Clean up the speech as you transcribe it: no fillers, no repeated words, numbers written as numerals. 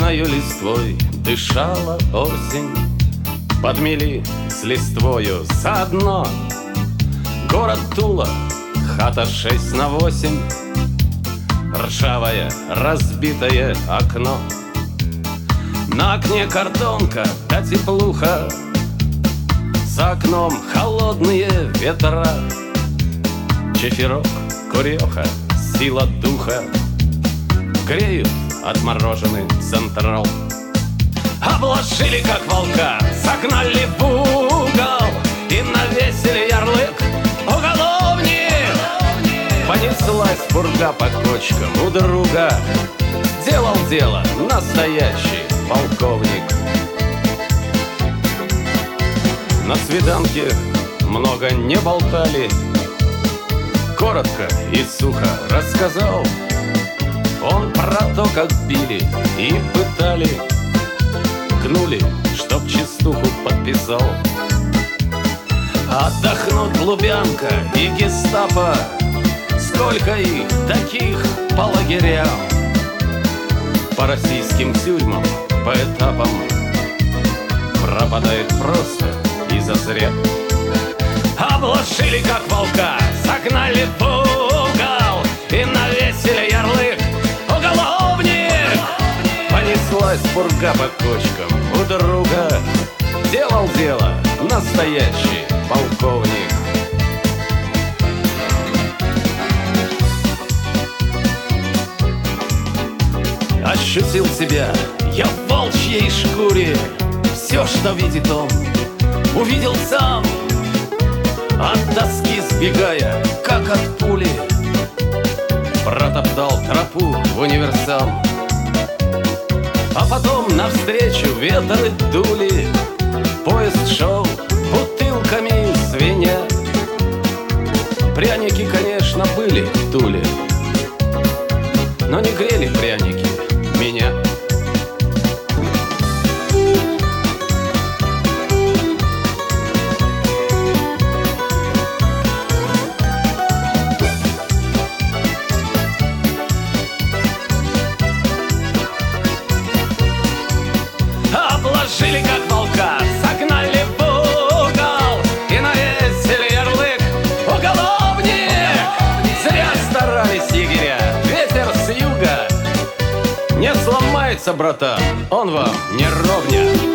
Зеленою листвой дышала осень. Подмели с листвою заодно город Тула, хата 6/8, ржавое разбитое окно. На окне картонка да теплуха, за окном холодные ветра. Чефирок, куреха, сила духа греют отмороженный централ. Обложили, как волка, загнали в угол и навесили ярлык «Уголовник!». Понеслась пурга по кочкам у друга. Делал дело настоящий полковник. На свиданке много не болтали, коротко и сухо рассказал он про то, как били и пытали, гнули, чтоб частуху подписал. Отдохнут Лубянка и гестапо, сколько их таких по лагерям, по российским тюрьмам, по этапам. Пропадает просто и зазря. Обложили, как волка, загнали в угол и навесили ярлык «Уголовник!». Понеслась пурга по кочкам у друга. Делал дело настоящий полковник. Ощутил себя я в волчьей шкуре. Все, что видит он, увидел сам. От тоски сбегая, как от пули, протоптал тропу в универсам. А потом навстречу ветры дули, поезд шел бутылками звеня. Пряники, конечно, были в Туле, но не грели пряники меня. Обложили, как волка, загнали в угол и навесили ярлык «Уголовник!». Зря старались егеря, ветер с юга не сломается, братан, он вам не ровня.